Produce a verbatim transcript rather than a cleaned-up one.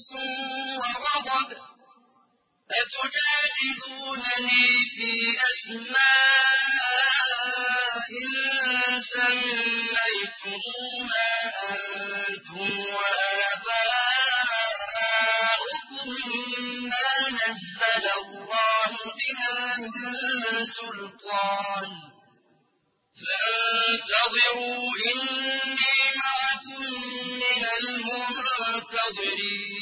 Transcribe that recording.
بَأْسٌ وَغَضَبٌ أَتُجَادِلُونَنِي فِي أَسْمَاءٍ سَمَّيْتُمُوهَا أَنتُمْ وَآبَاؤُكُم مَّا نَزَّلَ اللَّهُ بِهَا مِن سُلْطَانٍ فَانتَظِرُوا إِنِّي مَعَكُم مِّنَ الْمُنتَظِرِينَ